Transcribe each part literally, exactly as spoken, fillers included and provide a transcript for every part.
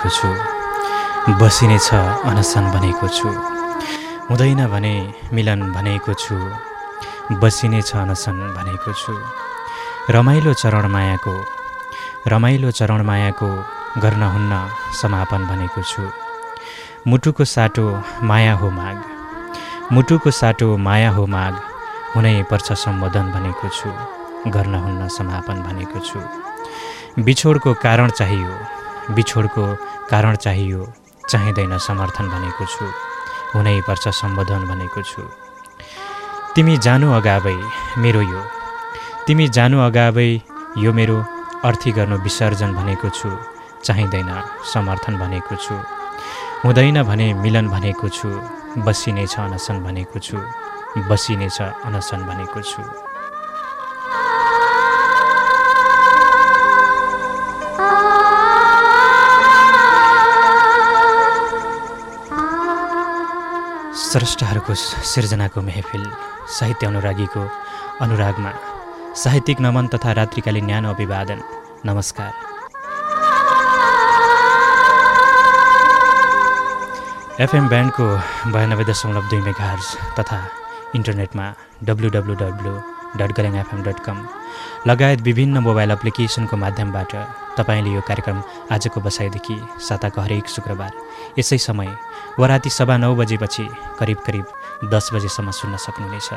भनेको छु, बसिने छ अनसन भनेको छु, हुँदैन भने मिलन भनेको छु, बसिने छ अनसन भनेको छु। रमाइलो चरण मायाको रमाइलो चरण मायाको गर्न हुन्न समापन भनेको छु। मुटुको साटो माया हो माग मुटुको साटो माया हो माग, हुनै पर्छ सम्बोधन भनेको छु, गर्न हुन्न समापन भनेको छु। बिछोडको कारण चाहियो बिछोडको कारण चाहियो, चाहिँदैन समर्थन भनेको छु, हुनै पर्छ सम्बोधन भनेको छु। तिमी जानु अगावै मेरो यो तिमी जानु अगावै यो मेरो अर्थी गर्नु विसर्जन भनेको छु, चाहिँदैन समर्थन भनेको छु। हुँदैन भने मिलन भनेको छु, बसिने छ अनसन भनेको छु, बसिने छ अनसन भनेको छु। स्रष्टाहरूको सिर्जनाको महफिल साहित्य अनुरागीको अनुरागमा साहित्यिक नमन तथा रात्रिकालीन न्यानो अभिवादन। नमस्कार। एफएम ब्यान्डको बयानब्बे दशमलव दुई मेगाहर्ज तथा इन्टरनेटमा W W W dot Galyang FM dot com लगायत विभिन्न मोबाइल एप्लिकेसनको माध्यमबाट तपाईँले यो कार्यक्रम आजको बसाइदेखि साताको हरेक शुक्रबार यसै समय वा राति सवा नौ बजेपछि करिब करिब दस बजेसम्म सुन्न सक्नुहुनेछ।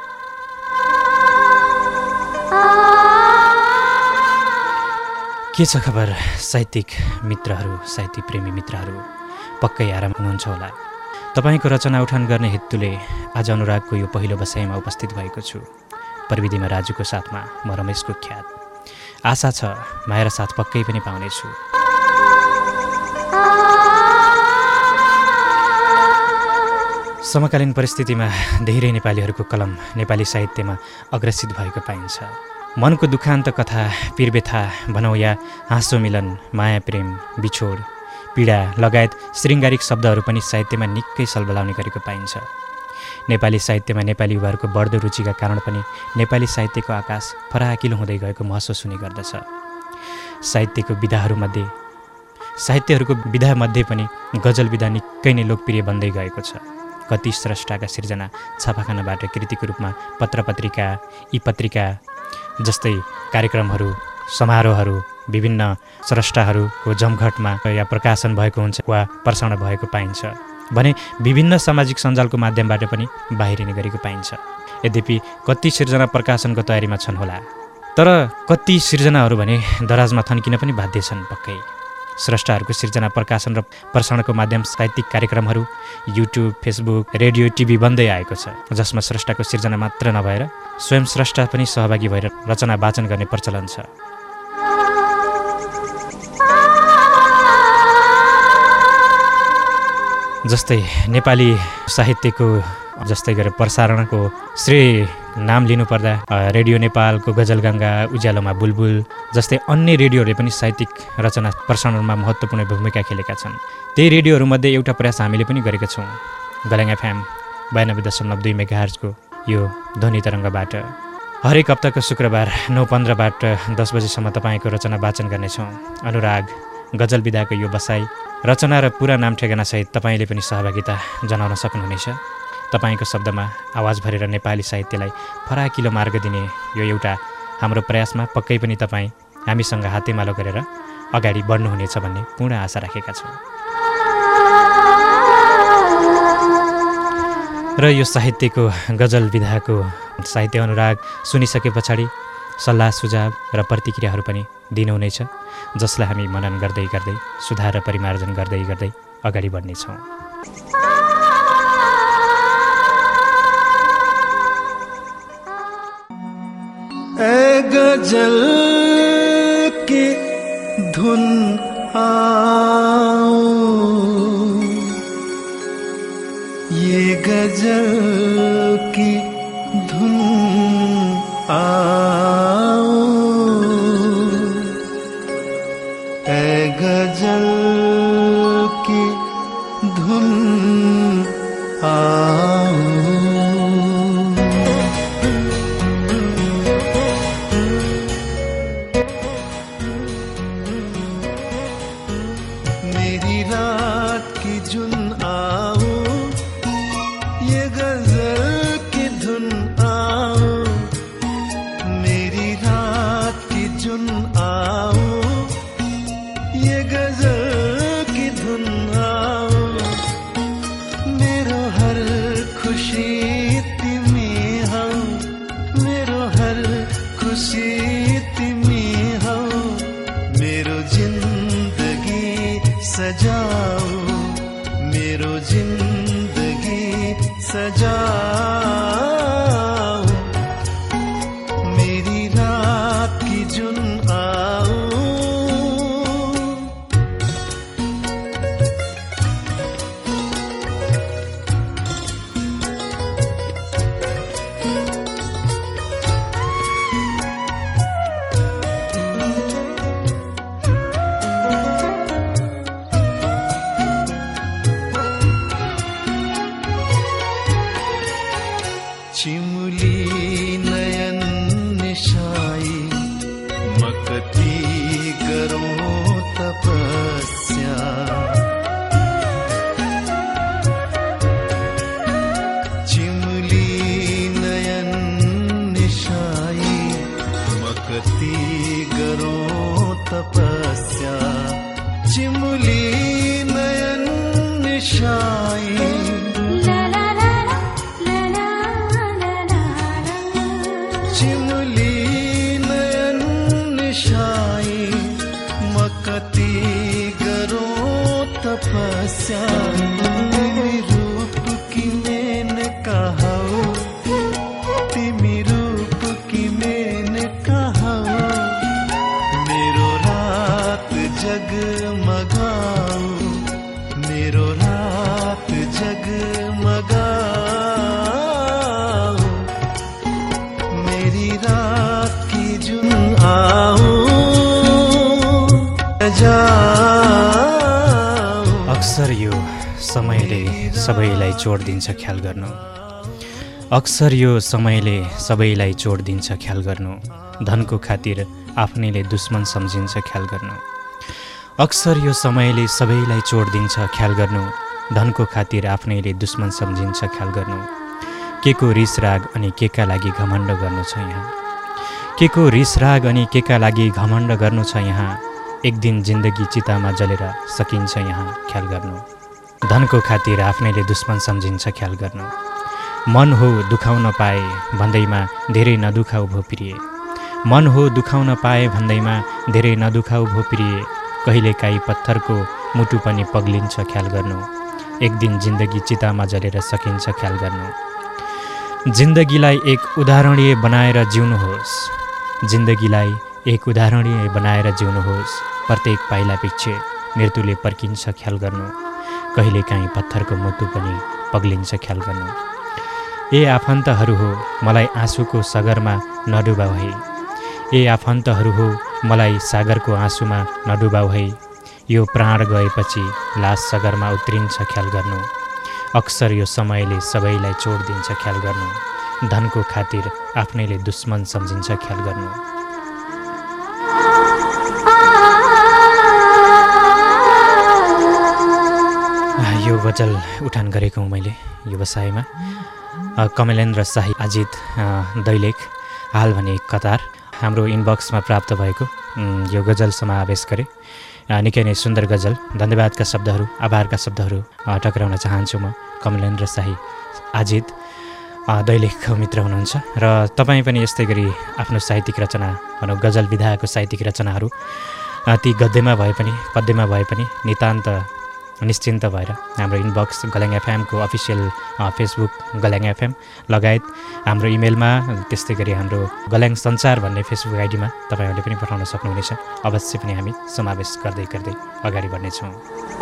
के छ खबर साहित्यिक मित्रहरू, साहित्य प्रेमी मित्रहरू, पक्कै आराम हुनुहुन्छ होला। तपाईँको रचना उठान गर्ने हेतुले आज अनुरागको यो पहिलो बसाइमा उपस्थित भएको छु। प्रविधिमा राजुको साथमा म रमेश कुख्यात। आशा छ माया र साथ पक्कै पनि पाउनेछु। समकालीन परिस्थितिमा धेरै नेपालीहरूको कलम नेपाली साहित्यमा अग्रसित भएको पाइन्छ। मनको दुखान्त कथा, पीरबेथा भनौँ या हाँसो मिलन, माया प्रेम, बिछोड, पीडा लगायत श्रृङ्गारिक शब्दहरू पनि साहित्यमा निकै सलबलाउने गरेको पाइन्छ। नेपाली साहित्यमा नेपाली युवाहरूको बढ्दो रुचिका कारण पनि नेपाली साहित्यको आकाश फराकिलो हुँदै गएको महसुस हुने गर्दछ। साहित्यको विधाहरूमध्ये साहित्यहरूको विधामध्ये पनि गजल विधा निकै नै लोकप्रिय बन्दै गएको छ। कति स्रष्टाका सिर्जना छापाखानाबाट कृतिको रूपमा पत्रपत्रिका, ई पत्रिका जस्तै कार्यक्रमहरू, समारोहहरू, विभिन्न स्रष्टाहरूको जमघटमा या प्रकाशन भएको हुन्छ वा प्रसारण भएको पाइन्छ भने विभिन्न सामाजिक सञ्जालको माध्यमबाट पनि बाहिरिने गरेको पाइन्छ। यद्यपि कति सिर्जना प्रकाशनको तयारीमा छन् होला, तर कति सिर्जनाहरू भने दराजमा थन्किन पनि बाध्य छन्। पक्कै स्रष्टाहरूको सिर्जना प्रकाशन र प्रसारणको माध्यम साहित्यिक कार्यक्रमहरू युट्युब, फेसबुक, रेडियो, टिभी बन्दै आएको छ, जसमा स्रष्टाको सिर्जना मात्र नभएर स्वयं स्रष्टा पनि सहभागी भएर रचना वाचन गर्ने प्रचलन छ। जस्तै नेपाली साहित्यको जस्तै गरेर प्रसारणको श्रेय नाम लिनुपर्दा रेडियो नेपालको गजलगङ्गा, उज्यालोमा बुलबुल जस्तै अन्य रेडियोहरूले पनि साहित्यिक रचना प्रसारणमा महत्त्वपूर्ण भूमिका खेलेका छन्। त्यही रेडियोहरूमध्ये एउटा प्रयास हामीले पनि गरेका छौँ। गल्याङ एफएम बयानब्बे दशमलव दुई मेगाहर्जको यो ध्वनि तरङ्गबाट हरेक हप्ताको शुक्रबार नौ पन्ध्रबाट दस बजीसम्म तपाईँको रचना वाचन गर्नेछौँ। अनुराग गजल विधाको यो बसाइ रचना र पुरा नाम ठेगानासहित तपाईँले पनि सहभागिता जनाउन सक्नुहुनेछ। तपाईँको शब्दमा आवाज भरेर नेपाली साहित्यलाई फराकिलो मार्ग दिने यो एउटा हाम्रो प्रयासमा पक्कै पनि तपाईँ हामीसँग हातेमालो गरेर अगाडि बढ्नुहुनेछ भन्ने पूर्ण आशा राखेका छौँ। र यो साहित्यको गजल विधाको साहित्य अनुराग सुनिसके पछाडि सल्लाह सुझाव र प्रतिक्रियाहरू पनि दिनुहुनेछ, जसलाई हामी मनन गर्दै गर्दै सुधार र परिमार्जन गर्दै गर्दै अगाडि बढ्नेछौँ। ए गजल की धुन आओ, ये गजल की धुन आओ, ए गजल की धुन आओ। मेरी रात की जुन आओ, ये गजल की धुन आओ, मेरी रात की जुन आओ, ये गजल की धुन आओ, मेरो हर खुशी तिमी हौ, मेरो हर खुशी तिमी हौ, मेरो जिंदगी सजाओ, मेरो जिंदगी सजाओ, मेरी रात की जुन आओ। चिमुली नयन निशाई, मकती करो तपस्या, चिमुली नयन निशाई, मकती करो तपस्या, चिमुली नयन निशाई, चिमुली नयन निशाई, मकती करो तपस्या, तिमी रूप की मैंने कहा, तिमी रूप की मैंने कहा, मेरो रात जगमगाओ, मेरो रात जगमगाओ, मेरी रात की जुन आओ, जाओ। अक्सर यो समयले सबैलाई चोट दिन्छ ख्याल गर्नु, अक्सर यो समयले सबैलाई चोट दिन्छ ख्याल गर्नु, धनको खातिर आफ्नैले दुश्मन सम्झिन्छ ख्याल गर्नु, अक्सर यो समयले सबैलाई चोट दिन्छ ख्याल गर्नु, धनको खातिर आफ्नैले दुश्मन सम्झिन्छ ख्याल गर्नु, के को रिस राग अनि के का लागि घमण्ड गर्नु छ यहाँ, के को रिस राग अनि के का लागि घमण्ड गर्नु छ यहाँ, एक दिन जिन्दगी चितामा जलेर सकिन्छ यहाँ ख्याल गर्नु, धनको खातिर आफ्नैले दुश्मन सम्झिन्छ ख्याल गर्नु, मन हो दुखाउन पाए भन्दैमा धेरै नदुखाउ भो प्रिय, मन हो दुखाउन पाए भन्दैमा धेरै नदुखाउ भो प्रिय, कहिलेकाहीँ पत्थरको मुटु पनि पग्लिन्छ ख्याल गर्नु, एक दिन जिन्दगी चितामा जलेर सकिन्छ ख्याल गर्नु, जिन्दगीलाई एक उदाहरणीय बनाएर जिउनुहोस्, जिन्दगीलाई एक उदाहरणीय बनाएर जिउनुहोस्, प्रत्येक पाइला पछि मृत्युले पर्किन्छ ख्याल गर्नु, कहिलेकाहीँ पत्थरको मुटु पनि पग्लिन्छ ख्याल गर्नु, ए आफन्तहरू हो मलाई आँसुको सागरमा नडुबाऊ है, ए आफन्तहरू हो मलाई सागरको आँसुमा नडुबाऊ है, यो प्राण गएपछि लास सागरमा उत्रिन्छ ख्याल गर्नु, अक्सर यो समयले सबैलाई चोट दिन्छ ख्याल गर्नु, धनको खातिर आफ्नैले दुश्मन सम्झिन्छ ख्याल गर्नु। यो गजल उठान गरेको हुँ मैले व्यवसायमा, कमलेन्द्र शाही अजित दैलेख हाल भने कतार, हाम्रो इनबक्समा प्राप्त भएको यो गजल समावेश गरे, निकै नै सुन्दर गजल, धन्यवादका शब्दहरू आभारका शब्दहरू टक्राउन चाहन्छु म कमलेन्द्र शाही अजित दैलेखको मित्र हुनुहुन्छ, र तपाईँ पनि यस्तै गरी आफ्नो साहित्यिक रचना भनौँ गजल विधाको साहित्यिक रचनाहरू ती गद्यमा भए पनि पद्यमा भए पनि नितान्त निश्चिन्त भएर हाम्रो इनबक्स गल्याङ एफएमको अफिसियल फेसबुक गल्याङ एफएम लगायत हाम्रो इमेलमा, त्यस्तै गरी हाम्रो गल्याङ सञ्चार भन्ने फेसबुक आइडीमा तपाईँहरूले पनि पठाउन सक्नुहुनेछ, अवश्य पनि हामी समावेश गर्दै गर्दै अगाडि बढ्नेछौँ।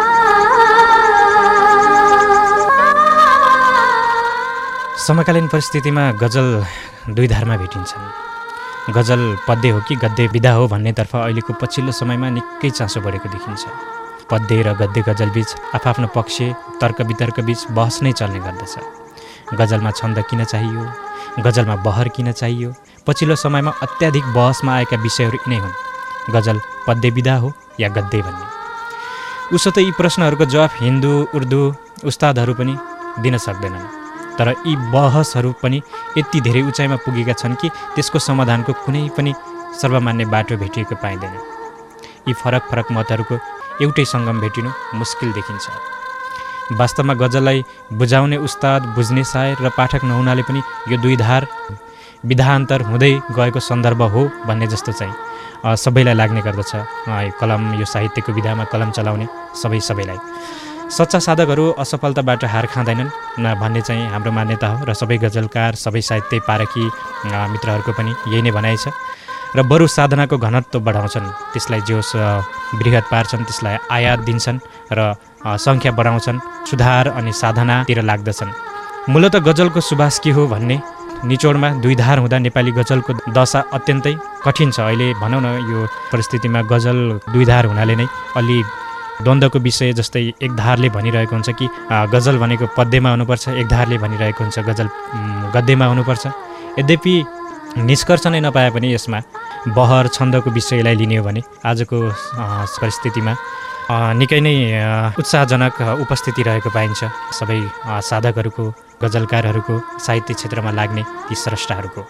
समकालीन परिस्थितिमा गजल दुई धारमा भेटिन्छन्, गजल पद्य हो कि गद्य विधा हो भन्नेतर्फ अहिलेको पछिल्लो समयमा निकै चासो बढेको देखिन्छ, पद्य र गद्य गजलबीच आफआफ्नो पक्ष तर्क वितर्कबीच बहस नै चल्ने गर्दछ, गजलमा छन्द किन चाहियो, गजलमा बहर किन चाहियो, पछिल्लो समयमा अत्याधिक बहसमा आएका विषयहरू यिनै हुन्, गजल पद्य विधा हो या गद्य भन्ने, उसो त यी प्रश्नहरूको जवाफ हिन्दू उर्दू उस्तादहरू पनि दिन सक्दैनन्। तर यी बहसहरू पनि यति धेरै उचाइमा पुगेका छन् कि त्यसको समाधानको कुनै पनि सर्वमान्य बाटो भेटिएको पाइँदैन। यी फरक फरक मतहरूको एउटै सङ्गम भेटिनु मुस्किल देखिन्छ। वास्तवमा गजललाई बुझाउने उस्ताद, बुझ्ने शायर र पाठक नहुनाले पनि यो दुईधार विधान्तर हुँदै गएको सन्दर्भ हो भन्ने जस्तो चाहिँ सबैलाई लाग्ने गर्दछ। कलम यो साहित्यको विधामा कलम चलाउने सबै सबैलाई। सच्चा साधकहरू असफलताबाट हार खाँदैनन् न भन्ने चाहिँ हाम्रो मान्यता हो र सबै गजलकार, सबै साहित्य पारखी मित्रहरूको पनि यही नै भनाइ छ। र बरु साधनाको घनत्व बढाउँछन्, त्यसलाई जोस बृहत पार्छन्, त्यसलाई आयात दिन्छन् र सङ्ख्या बढाउँछन्, सुधार अनि साधनातिर लाग्दछन्। मूलत गजलको सुबास के हो भन्ने निचोडमा दुईधार हुँदा नेपाली गजलको दशा अत्यन्तै कठिन छ। अहिले भनौँ न यो परिस्थितिमा गजल दुईधार हुनाले नै अलि द्वन्द्वको विषय जस्तै एक धारले भनिरहेको हुन्छ कि गजल भनेको पद्यमा हुनुपर्छ, एक धारले भनिरहेको हुन्छ गजल गद्यमा हुनुपर्छ। यद्यपि निष्कर्ष नै नपाए पनि यसमा बहर छन्दको विषयलाई लिने हो भने आजको परिस्थितिमा निकै नै उत्साहजनक उपस्थिति रहेको पाइन्छ सबै साधकहरूको, गजलकारहरूको, साहित्य क्षेत्रमा लाग्ने ती स्रष्टाहरूको।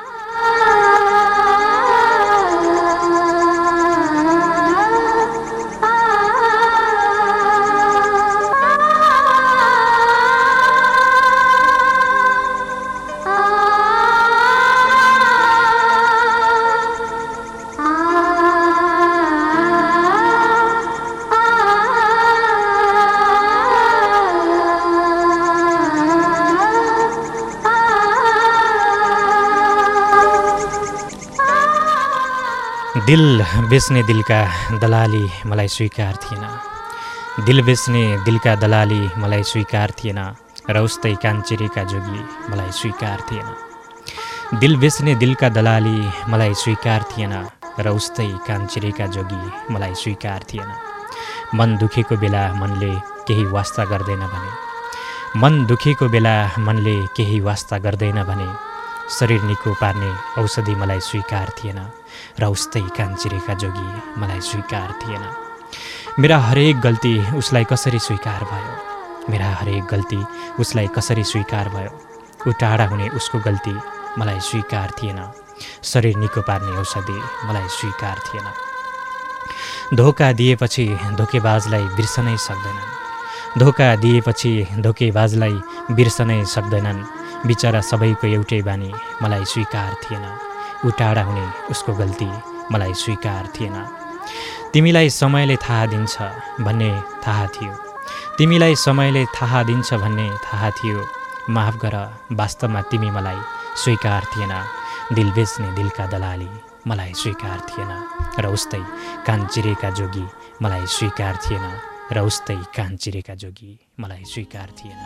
दिल बेच्ने दिलका दलाली मलाई स्वीकार थिएन, दिल बेच्ने दिलका दलाली मलाई स्वीकार थिएन र उस्तै कान्छेरीका जोगी मलाई स्वीकार थिएन। दिल बेच्ने दिलका दलाली मलाई स्वीकार थिएन र उस्तै कान्छेरीका जोगी मलाई स्वीकार थिएन। मन दुखेको बेला मनले केही वास्ता गर्दैन भने, मन दुखेको बेला मनले केही वास्ता गर्दैन भने शरीर निको पार्ने औषधि मलाई स्वीकार थिएन र उस्तै कान्छेरीका जोगी मलाई स्वीकार थिएन। मेरा हरेक गल्ती उसलाई कसरी स्वीकार भयो, मेरा हरेक गल्ती उसलाई कसरी स्वीकार भयो। ऊ टाढा हुने उसको गल्ती मलाई स्वीकार थिएन, शरीर निको पार्ने औषधि मलाई स्वीकार थिएन। धोका दिएपछि धोकेबाजलाई बिर्सनै सक्दैनन्, धोका दिएपछि धोकेबाजलाई बिर्सनै सक्दैनन्। बिचरा सबैको एउटै बानी मलाई स्वीकार थिएन, ऊ टाढा हुने उसको गल्ती मलाई स्वीकार थिएन। तिमीलाई समयले थाहा दिन्छ भन्ने थाहा थियो, तिमीलाई समयले थाहा दिन्छ भन्ने थाहा थियो। माफ गर, वास्तवमा तिमी मलाई स्वीकार थिएन। दिल बेच्ने दिलका दलाली मलाई स्वीकार थिएन र उस्तै कान्छेरीका जोगी मलाई स्वीकार थिएन र उस्तै कान्छेरीका जोगी मलाई स्वीकार थिएन।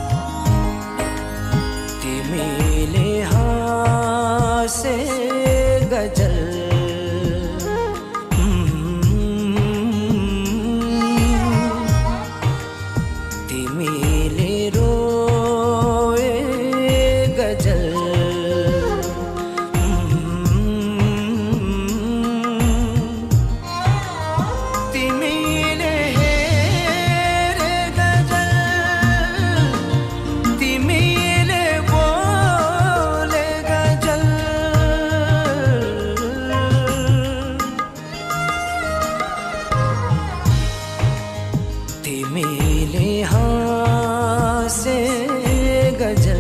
तिमीले हाँसे गजल तिमीले रोए गजल तिमीले हेरे गजल तिमीले बोले गजल तिमीले हाँसे गजल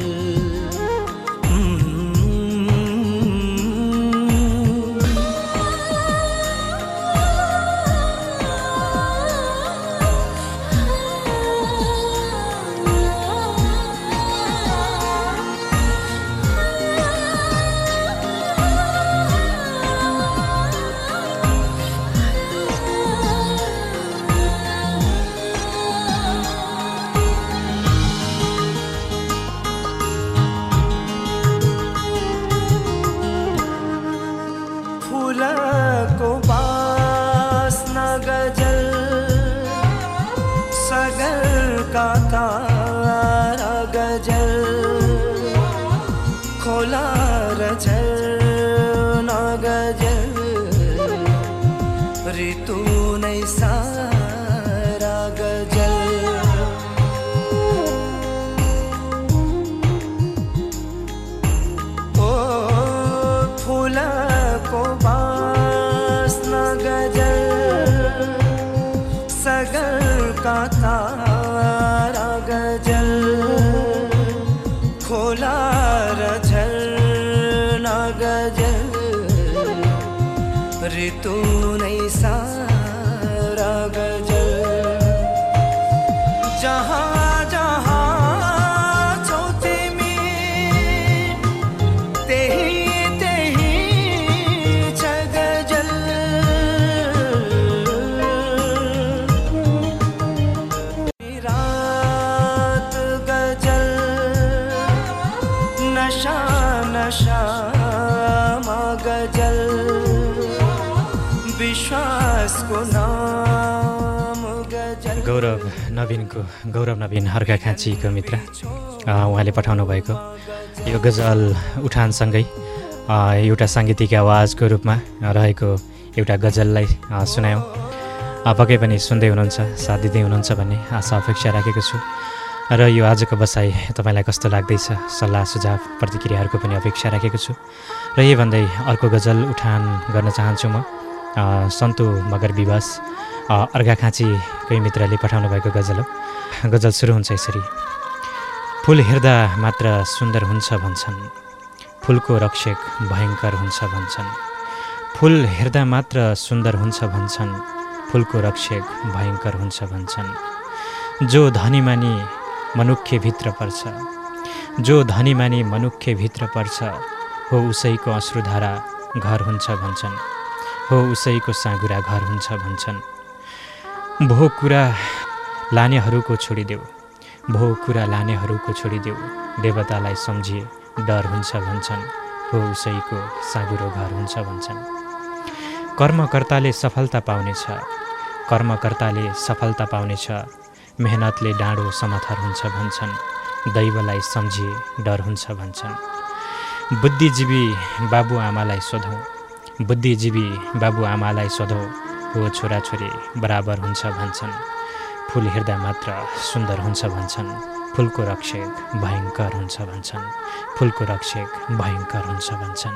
फूलको बास्ना गजल सगरका तारा गजल खोला र झरना गजल ऋतु नै सारा तारा गजल खोला र झरना गजल ऋतु नै सारा गजल जहाँ जहाँ छौ तिमी त्यही त्यही छ गजल रात गजल नशा नशामा गजल विश्वासको नाम गजल। गौरव नवीनको गौरव नवीन अर्घाखाँचीको मित्र उहाँले पठाउनु भएको यो गजल उठानसँगै एउटा साङ्गीतिक आवाजको रूपमा रहेको एउटा गजललाई सुनायौँ। पक्कै पनि सुन्दै हुनुहुन्छ, साथ दिँदै हुनुहुन्छ भन्ने आशा अपेक्षा राखेको छु। र यो आजको बसाइ तपाईँलाई कस्तो लाग्दैछ, सल्लाह सुझाव प्रतिक्रियाहरूको पनि अपेक्षा राखेको छु। र यही भन्दै अर्को गजल उठान गर्न चाहन्छु म। सन्तु मगर विवश अर्घाखाँचीकै मित्रले पठाउनु भएको गजल हो। गजल सुरु हुन्छ यसरी। फुल हेर्दा मात्र सुन्दर हुन्छ भन्छन्, फुलको रक्षक भयङ्कर हुन्छ भन्छन्। फुल हेर्दा मात्र सुन्दर हुन्छ भन्छन्, फुलको रक्षक भयङ्कर हुन्छ भन्छन्। जो धनीमानी मनुष्य भित्र पर्छ, जो धनीमानी मनुष्य भित्र पर्छ, हो उसैको अश्रुधारा घर हुन्छ भन्छन्, हो उसैको साँगुरा घर हुन्छ भन्छन्। भो कुरा लानेहरूको छोडिदेऊ, भो कुरा लानेहरूको छोडिदेऊ, देवतालाई सम्झिए डर हुन्छ भन्छन्, हो उसैको साँगुरो घर हुन्छ भन्छन्। कर्मकर्ताले सफलता पाउनेछ, कर्मकर्ताले सफलता पाउनेछ, मेहनतले डाँडो समथर हुन्छ भन्छन्, दैवलाई सम्झिए डर हुन्छ भन्छन्। बुद्धिजीवी बाबुआमालाई सोधौँ, बुद्धिजीवी बाबुआमालाई सोधौँ, हो छोराछोरी बराबर हुन्छ भन्छन्। फुल हेर्दा मात्र सुन्दर हुन्छ भन्छन्, फुलको रक्षक भयङ्कर हुन्छ भन्छन्, फुलको रक्षक भयङ्कर हुन्छ भन्छन्।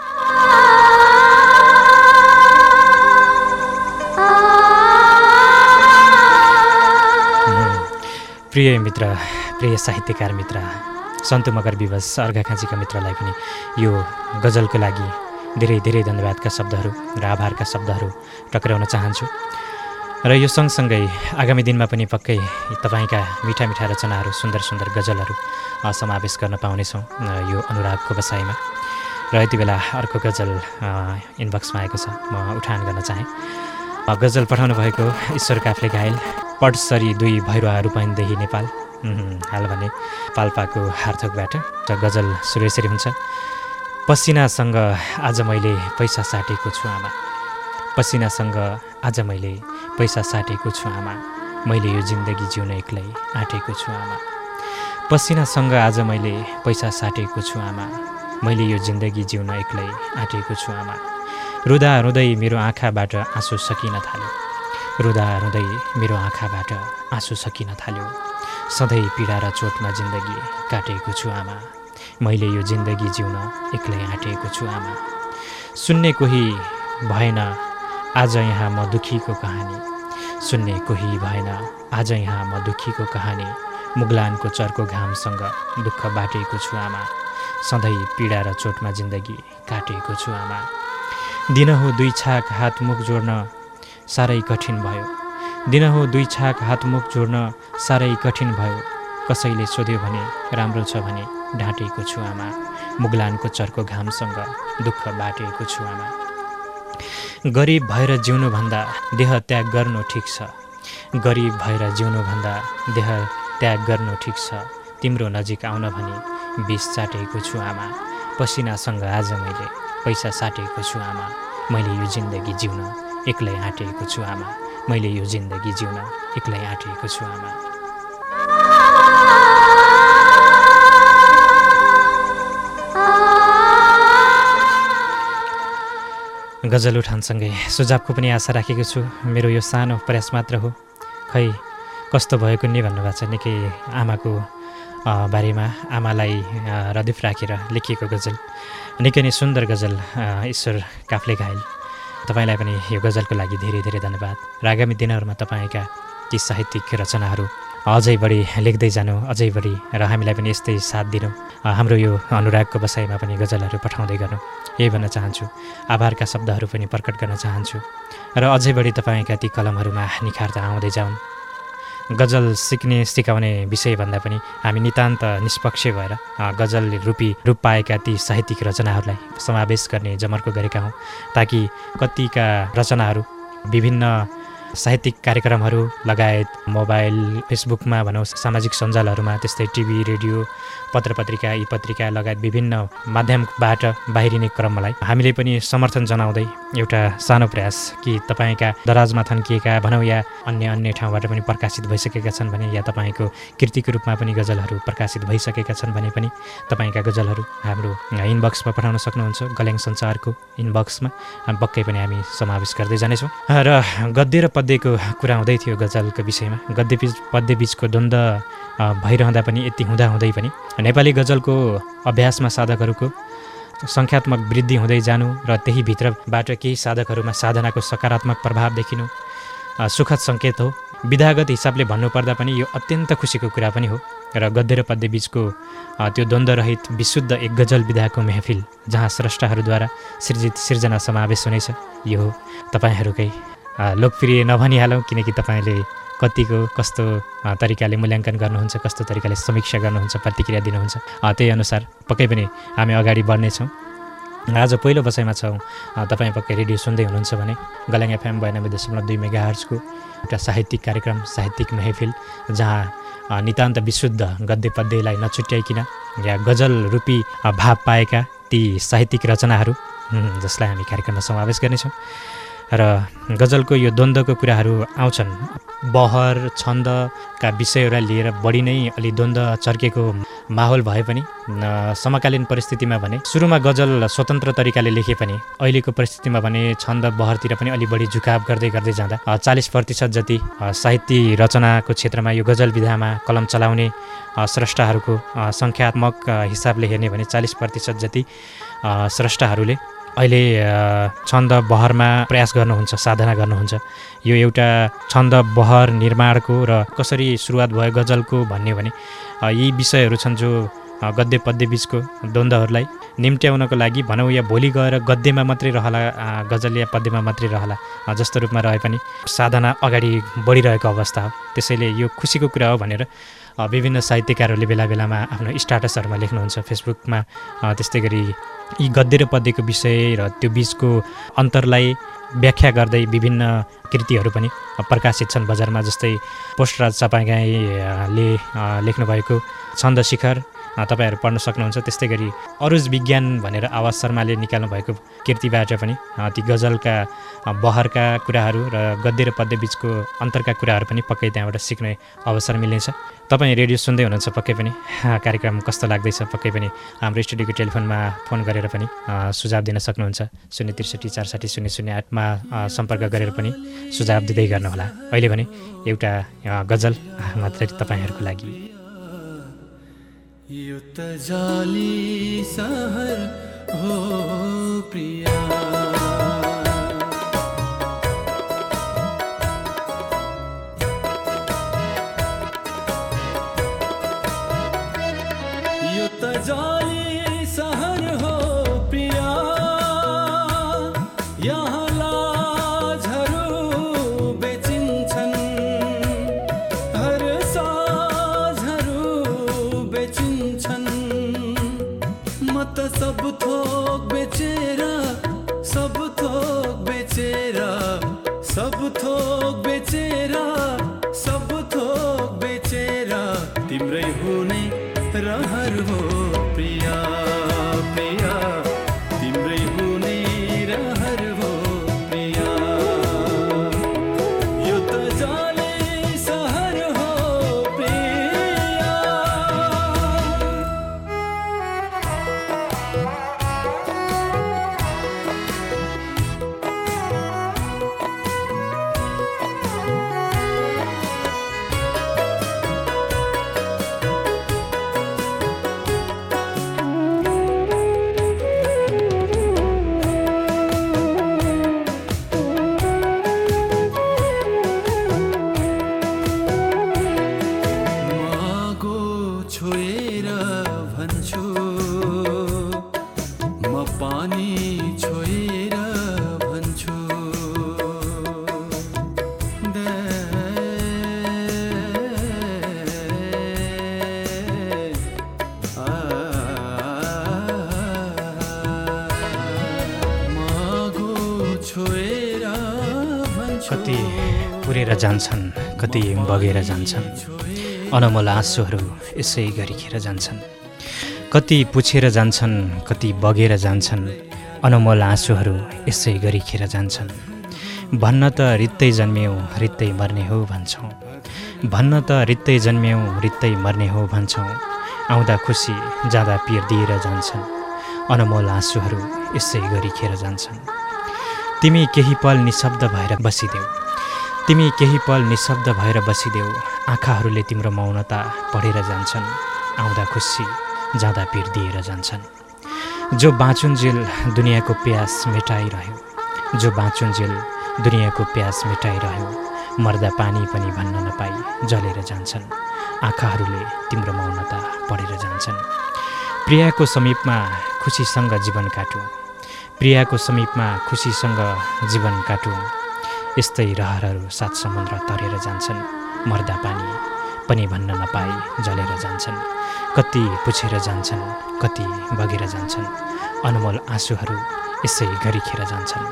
प्रिय मित्र, प्रिय साहित्यकार मित्र सन्तु मगर विवश अर्घाखाँचीका मित्रलाई पनि यो गजलको लागि धेरै धेरै धन्यवादका शब्दहरू र आभारका शब्दहरू टक्राउन चाहन्छु। र यो सँगसँगै आगामी दिनमा पनि पक्कै तपाईँका मिठा मिठा रचनाहरू, सुन्दर सुन्दर गजलहरू समावेश गर्न पाउनेछौँ यो अनुरागको बसाइमा। र यति बेला अर्को गजल इनबक्समा आएको छ, म उठान गर्न चाहेँ। गजल पठाउनु भएको ईश्वर काफ्ले घायल, पटसरी दुई भैरवा रूपैनदेखि नेपाल, हाल भने पाल्पाको हार्थोकबाट। र गजल सुरु यसरी हुन्छ। पसिनासँग आज मैले पैसा साटेको छु आमा, पसिनासँग आज मैले पैसा साटेको छु आमा, मैले यो जिन्दगी जिउन एक्लै आँटेको छु आमा। पसिनासँग आज मैले पैसा साटेको छु आमा, मैले यो जिन्दगी जिउन एक्लै आँटेको छु आमा। रुँदा रुँदै मेरो आँखाबाट आँसु सकिन थाल्यो, रुँदा रुँदै मेरो आँखाबाट आँसु सकिन थाल्यो। सधैँ पीडा र चोटमा जिन्दगी काटेको छु आमा, मैले यो जिन्दगी जिउन एक्लै आँटेको छु आमा। सुन्ने कोही भएन आज यहाँ म दुखीको कहानी, सुन्ने कोही भएन आज यहाँ म दुखीको कहानी। मुगलानको चर्को घामसँग दुःख बाटेको छु आमा, सधैँ पीडा र चोटमा जिन्दगी काटेको छु आमा। दिनहुँ दुई छाक हात मुख जोड्न साह्रै कठिन भयो, दिनहुँ दुई छाक हात मुख जोड्न साह्रै कठिन भयो। कसैले सोध्यो भने राम्रो छ भने ढाँटेको छु आमा, मुगलानको चर्को घामसँग दुःख बाटेको छु आमा। गरिब भएर जिउनुभन्दा देह त्याग गर्नु ठिक छ, गरिब भएर जिउनुभन्दा देह त्याग गर्नु ठिक छ। तिम्रो नजिक आउन भने विष चाटेको छु आमा, पसिनासँग आज मैले पैसा साटेको छु आमा, मैले यो जिन्दगी जिउन एक्लै आँटेको छु आमा, मैले यो जिन्दगी जिउन एक्लै आँटेको छु आमा। गजल उठानसँगै सुझावको पनि आशा राखेको छु। मेरो यो सानो प्रयास मात्र हो, खै कस्तो भएको नि भन्नुभएको छ। निकै आमाको बारेमा, आमालाई रदिफ राखेर लेखिएको गजल, निकै नै सुन्दर गजल ईश्वर काफ्ले घायल। तपाईँलाई पनि यो गजलको लागि धेरै धेरै धन्यवाद। र आगामी दिनहरूमा तपाईँका ती साहित्यिक रचनाहरू अझै बढी लेख्दै जानु, अझै बढी र हामीलाई पनि यस्तै साथ दिनु, हाम्रो यो अनुरागको बसाइमा पनि गजलहरू पठाउँदै गर्नु, यही भन्न चाहन्छु। आभारका शब्दहरू पनि प्रकट गर्न चाहन्छु र अझै बढी तपाईँका ती कलमहरूमा निखारता आउँदै जाउन्। गजल सिक्ने सिकाउने विषयभन्दा पनि हामी नितान्त निष्पक्ष भएर गजल रूपी रूप पाएका ती साहित्यिक रचनाहरूलाई समावेश गर्ने जमर्को गरेका हौँ, ताकि कतिका रचनाहरू विभिन्न साहित्यिक कार्यक्रमहरू लगायत मोबाइल, फेसबुकमा भनौँ, सामाजिक सञ्जालहरूमा, त्यस्तै टिभी, रेडियो, पत्र पत्रिका, ई पत्रिका लगायत विभिन्न माध्यमबाट बाहिरिने क्रमलाई हामीले पनि समर्थन जनाउँदै एउटा सानो प्रयास कि तपाईँका दराजमा थन्किएका भनौँ या अन्य अन्य ठाउँबाट पनि प्रकाशित भइसकेका छन् भने, या तपाईँको कृतिको रूपमा पनि गजलहरू प्रकाशित भइसकेका छन् भने पनि तपाईँका गजलहरू हाम्रो इनबक्समा पठाउन सक्नुहुन्छ। गल्याङ सञ्चारको इनबक्समा पक्कै पनि हामी समावेश गर्दै जानेछौँ। र गद्य र पद्यको कुरा हुँदै थियो गजलको विषयमा। गद्य पद्य बिचको द्वन्द्व भइरहँदा पनि, यति हुँदाहुँदै पनि नेपाली गजलको अभ्यासमा साधकहरूको सङ्ख्यात्मक वृद्धि हुँदै जानु र त्यही भित्रबाट केही साधकहरूमा साधनाको सकारात्मक प्रभाव देखिनु सुखद सङ्केत हो। विधागत हिसाबले भन्नुपर्दा पनि यो अत्यन्त खुसीको कुरा पनि हो। र गद्य र पद्य बिचको त्यो द्वन्द्वरहित विशुद्ध एक गजल विधाको महफिल जहाँ स्रष्टाहरूद्वारा सृजित सिर्जना समावेश हुनेछ, यो हो तपाईँहरूकै लोकप्रिय नभनिहालौँ, किनकि तपाईँले कतिको कस्तो तरिकाले मूल्याङ्कन गर्नुहुन्छ, कस्तो तरिकाले समीक्षा गर्नुहुन्छ, प्रतिक्रिया दिनुहुन्छ, त्यही अनुसार पक्कै पनि हामी अगाडि बढ्नेछौँ। आज पहिलो बसाइमा छौँ, तपाईँ पक्कै रेडियो सुन्दै हुनुहुन्छ भने गल्याङ एफएम बयानब्बे दशमलव दुई मेगा हर्जको एउटा साहित्यिक कार्यक्रम, साहित्यिक महफिल, जहाँ नितान्त विशुद्ध गद्य पद्यलाई नछुट्याइकन या गजल रूपी भाव पाएका ती साहित्यिक रचनाहरू जसलाई हामी कार्यक्रममा समावेश गर्नेछौँ। र गजलको यो द्वन्द्वको कुराहरू आउँछन्। बहर, छन्दका विषयहरूलाई लिएर बढी नै अलि द्वन्द्व चर्केको माहौल भए पनि समकालीन परिस्थितिमा भने सुरुमा गजल स्वतन्त्र तरिकाले लेखे पनि अहिलेको परिस्थितिमा भने छन्द बहरतिर पनि अलि बढी झुकाव गर्दै गर्दै जाँदा चालिस प्रतिशत जति साहित्य रचनाको क्षेत्रमा यो गजल विधामा कलम चलाउने स्रष्टाहरूको सङ्ख्यात्मक हिसाबले हेर्ने भने चालिस प्रतिशत जति स्रष्टाहरूले अहिले छन्द बहरमा प्रयास गर्नुहुन्छ, साधना गर्नुहुन्छ। यो एउटा छन्द बहर निर्माणको र कसरी सुरुवात भयो गजलको भन्ने भने यी विषयहरू छन् जो गद्य पद्य बिचको द्वन्द्वहरूलाई निम्ट्याउनको लागि भनौँ या भोलि गएर गद्यमा मात्रै रहला, गजल या पद्यमा मात्रै रहला जस्तो रूपमा रहे पनि साधना अगाडि बढिरहेको अवस्था हो। त्यसैले यो खुसीको कुरा हो भनेर विभिन्न साहित्यकारहरूले बेला बेलामा आफ्नो स्ट्याटसहरूमा लेख्नुहुन्छ, फेसबुकमा। त्यस्तै गरी यी गद्य र पद्यको विषय र त्यो बिचको अन्तरलाई व्याख्या गर्दै विभिन्न कृतिहरू पनि प्रकाशित छन् बजारमा। जस्तै पोष्टराज चापागाईले लेख्नुभएको छन्द शिखर तपाईँहरू पढ्न सक्नुहुन्छ। त्यस्तै गरी अरुज विज्ञान भनेर आवाज शर्माले निकाल्नु भएको कृतिबाट पनि ती गजलका बहरका कुराहरू र गद्य र पद्य बिचको अन्तरका कुराहरू पनि पक्कै त्यहाँबाट सिक्ने अवसर मिल्नेछ। तपाईँ रेडियो सुन्दै हुनुहुन्छ, पक्कै पनि कार्यक्रम कस्तो लाग्दैछ पक्कै पनि हाम्रो स्टुडियोको टेलिफोनमा फोन गरेर पनि सुझाव दिन सक्नुहुन्छ। शून्य त्रिसठी चार साठी शून्य शून्य आठमा सम्पर्क गरेर पनि सुझाव दिँदै गर्नुहोला। अहिले भने एउटा गजल मात्रै तपाईँहरूको लागि। यो त जाली सहर हो प्रिया, यो त जाली सहर हो प्रिया, यहाँ लाजहरू बेचिन्छन्, हर साझहरू बेचिन्छन्। म त सब थोक बेचेर, सब थोक बेचेर, सब थोक बेचेर, सब थोक बेचेर तिम्रै हुने रहर हो प्रिया, प्रिया तिम्रै हुने रहर हो प्रिया। यो त जाली सहर हो प्रिया। छोडेर जान्छन्, कति बगेर जान्छन्, अनमोल आँसुहरू यसै गरी खेर जान्छन्। कति पुछेर जान्छन्, कति बगेर जान्छन्, अनमोल आँसुहरू यसै गरी खेर जान्छन्। भन्न त रित्तै जन्म्यौँ रित्तै मर्ने हो भन्छौँ, भन्न त रित्तै जन्म्यौँ रित्तै मर्ने हो भन्छौँ। आउँदा खुसी जाँदा पिर दिएर जान्छन्, अनमोल आँसुहरू यसै गरी खेर जान्छन्। तिमी केही पल निशब्द भएर बसिदेऊ, तिमी केही पल निशब्द भएर बसिदेऊ, आँखाहरूले तिम्रो मौनता पढेर जान्छन्। आउँदा खुसी जाँदा पिर दिएर जान्छन्। जो बाँचुन्जेल दुनियाँको प्यास मेटाइरह्यो, जो बाँचुन्जेल दुनियाँको प्यास मेटाइरह्यो, मर्दा पानी पनि भन्न नपाई जलेर जान्छन्। आँखाहरूले तिम्रो मौनता पढेर जान्छन्। प्रियाको समीपमा खुसीसँग जीवन काटौँ, प्रियाको समीपमा खुसीसँग जीवन काटौँ। यस्तै रहरहरू सात समुद्र तरेर जान्छन्, मर्दा पानी पनि भन्न नपाई जलेर जान्छन्। कति पुछेर जान्छन्, कति बगेर जान्छन्, अनमोल आँसुहरू यसै गरी खेर जान्छन्।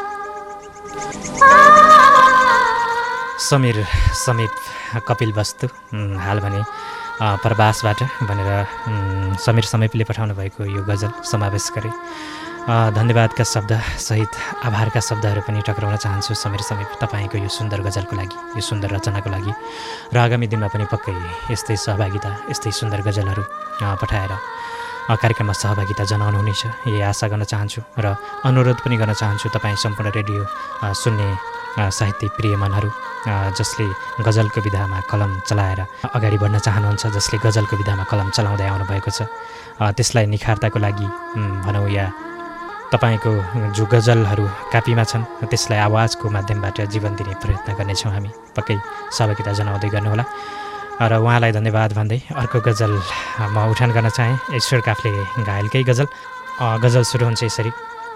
समीर समीप कपिल वस्तु हाल भने प्रवासबाट भनेर समीर समीपले पठाउनु भएको यो गजल समावेश गरे। धन्यवादका शब्दसहित आभारका शब्दहरू पनि टक्राउन चाहन्छु समीर समीप, तपाईँको यो सुन्दर गजलको लागि, यो सुन्दर रचनाको लागि। र आगामी दिनमा पनि पक्कै यस्तै सहभागिता, यस्तै सुन्दर गजलहरू पठाएर कार्यक्रममा सहभागिता जनाउनुहुनेछ, यही आशा गर्न चाहन्छु। र अनुरोध पनि गर्न चाहन्छु तपाईँ सम्पूर्ण रेडियो सुन्ने साहित्य प्रिय मनहरू, जसले गजलको विधामा कलम चलाएर अगाडि बढ्न चाहनुहुन्छ, जसले गजलको विधामा कलम चलाउँदै आउनुभएको छ, त्यसलाई निखार्ताको लागि भनौँ या तपाईँको जो गजलहरू कापीमा छन् त्यसलाई आवाजको माध्यमबाट जीवन दिने प्रयत्न गर्नेछौँ हामी। पक्कै सहभागिता जनाउँदै गर्नुहोला। र उहाँलाई धन्यवाद भन्दै अर्को गजल म उठान गर्न चाहेँ। ईश्वर काफले गायलकै गजल। गजल सुरु हुन्छ यसरी।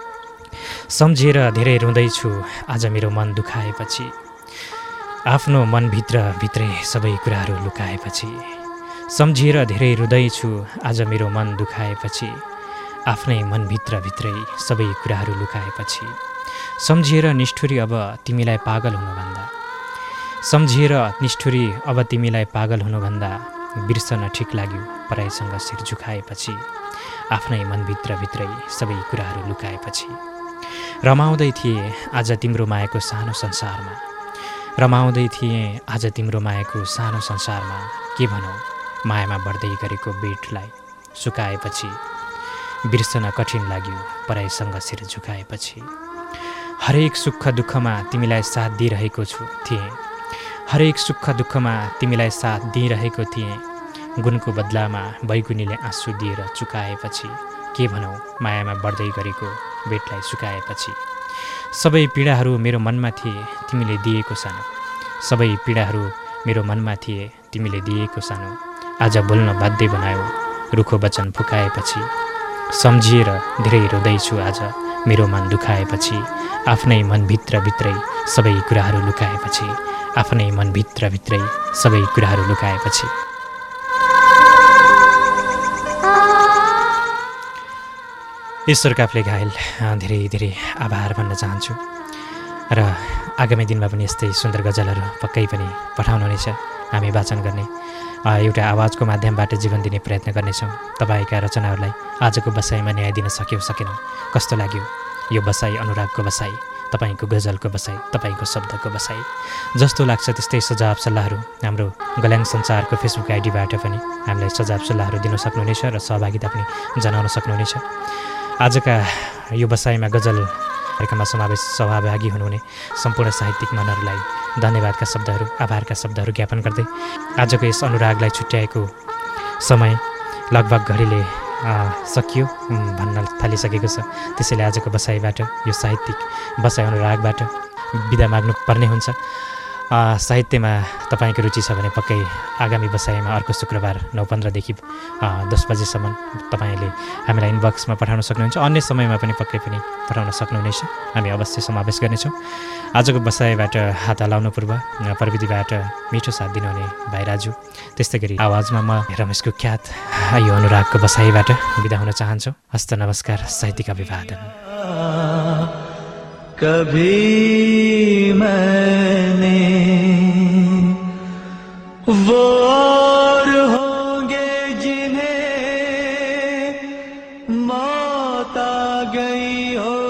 सम्झेर धेरै रुँदैछु आज मेरो मन दुखाएपछि, आफ्नो मनभित्र भित्रै सबै कुराहरू लुकाएपछि। सम्झेर धेरै रुँदैछु आज मेरो मन दुखाएपछि, आफ्नै मनभित्र भित्रै सबै कुराहरू लुकाएपछि। सम्झिएर निष्ठुरी अब तिमीलाई पागल हुनुभन्दा, सम्झिएर निष्ठुरी अब तिमीलाई पागल हुनुभन्दा, बिर्सन ठिक लाग्यो पराईसँग शिर झुकाएपछि, आफ्नै मनभित्र भित्रै सबै कुराहरू लुकाएपछि। रमाउँदै थिएँ आज तिम्रो मायाको सानो संसारमा, रमाउँदै थिएँ आज तिम्रो मायाको सानो संसारमा। के भनौँ मायामा बढ्दै गरेको बेटलाई सुकाएपछि, बिर्सन कठिन लाग्यो पराईसँग शिर झुकाएपछि। हरेक सुख दुःखमा तिमीलाई साथ दिइरहेको छु थिएँ, हरेक सुख दुःखमा तिमीलाई साथ दिइरहेको थिएँ। गुणको बदलामा बैगुनीले आँसु दिएर चुकाएपछि, के भनौँ मायामा बढ्दै गरेको बेटलाई सुकाएपछि। सबै पीडाहरू मेरो मनमा थिए तिमीले दिएको सानो, सबै पीडाहरू मेरो मनमा थिए तिमीले दिएको सानो। आज बोल्न बाध्य बनायो रुखो वचन फुकाएपछि, सम्झिएर धेरै रुँदैछु आज मेरो मन दुखाएपछि, आफ्नै मनभित्र भित्रै सबै कुराहरू लुकाएपछि, आफ्नै मनभित्र भित्रै सबै कुराहरू लुकाएपछि। ईश्वर काफले घायल धेरै धेरै आभार भन्न चाहन्छु। र आगामी दिनमा पनि यस्तै सुन्दर गजलहरू पक्कै पनि पठाउनुहुनेछ, हामी वाचन गर्ने एउटा आवाजको माध्यमबाट जीवन दिने प्रयत्न गर्नेछौँ। तपाईँका रचनाहरूलाई आजको बसाइमा न्याय दिन सक्यौँ सकेनौँ, कस्तो लाग्यो यो बसाइ, अनुरागको बसाइ, तपाईँको गजलको बसाइ, तपाईँको शब्दको बसाइ। जस्तो लाग्छ त्यस्तै सुझाव सल्लाहहरू हाम्रो गल्याङ संसारको फेसबुक आइडीबाट पनि हामीलाई सुझाव सल्लाहहरू दिन सक्नुहुनेछ र सहभागिता पनि जनाउन सक्नुहुनेछ। आजका यो बसाइमा गजल कार्यक्रममा समावेश सहभागी हुनुहुने सम्पूर्ण साहित्यिक मनहरूलाई धन्यवादका शब्दहरू, आभारका शब्दहरू ज्ञापन गर्दै आजको यस अनुरागलाई छुट्याएको समय लगभग घडीले सकियो भन्न थालिसकेको छ। त्यसैले आजको बसाइबाट, यो साहित्यिक बसाइ अनुरागबाट बिदा माग्नु पर्ने हुन्छ। साहित्यमा तपाईँको रुचि छ भने पक्कै आगामी बसाइमा अर्को शुक्रबार नौ पन्ध्रदेखि दस बजेसम्म तपाईँले हामीलाई इनबक्समा पठाउन सक्नुहुन्छ। अन्य समयमा पनि पक्कै पनि पठाउन सक्नुहुनेछ, हामी अवश्य समावेश गर्नेछौँ। आजको बसाइबाट हात हलाउनु पूर्व प्रविधिबाट मिठो साथ दिनुहुने भाइ राजु, त्यस्तै गरी आवाजमा म रमेश कुख्यात यो अनुरागको बसाइबाट बिदा हुन चाहन्छु। हस्त नमस्कार, साहित्यिक अभिवादन। कभी मैंने वो और होंगे जिन्हें मौत आ गई हो